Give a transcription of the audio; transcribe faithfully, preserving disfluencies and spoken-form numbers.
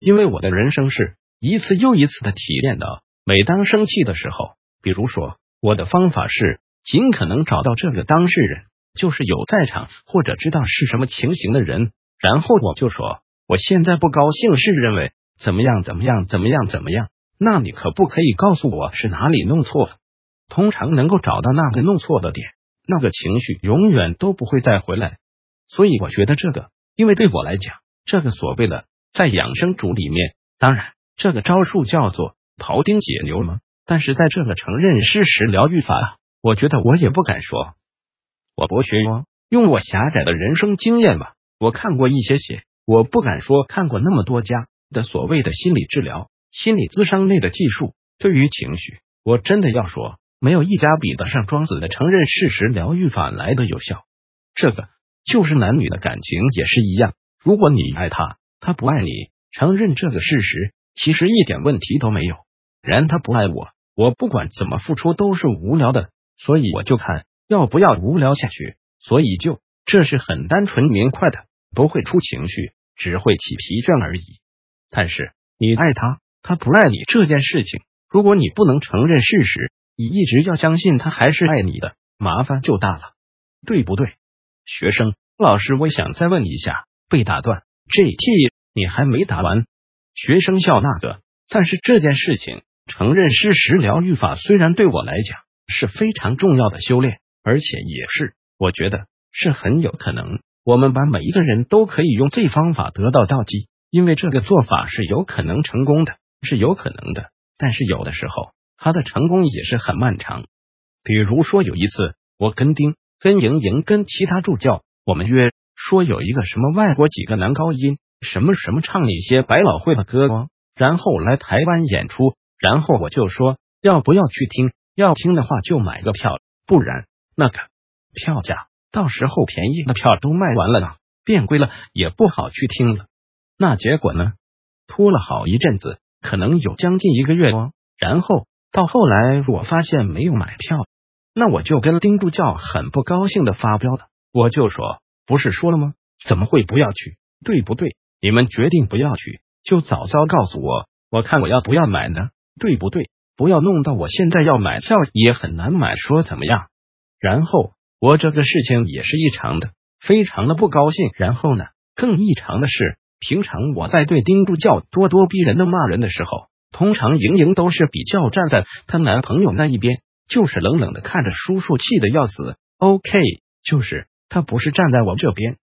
因为我的人生是一次又一次的体验到，每当生气的时候，比如说我的方法是尽可能找到这个当事人，就是有在场或者知道是什么情形的人，然后我就说我现在不高兴是认为怎么样怎么样怎么样怎么样，那你可不可以告诉我是哪里弄错了？通常能够找到那个弄错的点，那个情绪永远都不会再回来。所以我觉得这个，因为对我来讲，这个所谓的在养生主里面，当然这个招数叫做庖丁解牛吗？但是在这个承认事实疗愈法，我觉得我也不敢说我博学哟，用我狭窄的人生经验吧，我看过一些些，我不敢说看过那么多家的所谓的心理治疗、心理咨商类的技术，对于情绪，我真的要说，没有一家比得上庄子的承认事实疗愈法来的有效。这个就是男女的感情也是一样，如果你爱他，他不爱你，承认这个事实，其实一点问题都没有。然他不爱我，我不管怎么付出都是无聊的，所以我就看要不要无聊下去，所以就这是很单纯明快的，不会出情绪，只会起疲倦而已。但是你爱他，他不爱你这件事情，如果你不能承认事实，你一直要相信他还是爱你的，麻烦就大了，对不对？学生，老师我想再问一下，被打断 G T 你还没答完。学生笑那个，但是这件事情承认事实疗愈法虽然对我来讲是非常重要的修炼，而且也是我觉得是很有可能我们把每一个人都可以用这方法得到道基，因为这个做法是有可能成功的，是有可能的，但是有的时候它的成功也是很漫长。比如说有一次我跟丁跟莹莹跟其他助教我们约说有一个什么外国几个男高音什么什么唱一些百老汇的歌，然后来台湾演出，然后我就说要不要去听，要听的话就买个票，不然那个票价到时候便宜的票都卖完了呢，变贵了也不好去听了。那结果呢，拖了好一阵子，可能有将近一个月哦，然后到后来我发现没有买票，那我就跟丁助教很不高兴的发飙了，我就说不是说了吗，怎么会不要去，对不对？你们决定不要去就早早告诉我，我看我要不要买呢，对不对？不要弄到我现在要买票也很难买，说怎么样？然后我这个事情也是异常的非常的不高兴，然后呢更异常的是，平常我在对丁助教咄咄逼人的骂人的时候，通常莹莹都是比较站在她男朋友那一边，就是冷冷的看着叔叔气的要死， OK 就是她不是站在我这边，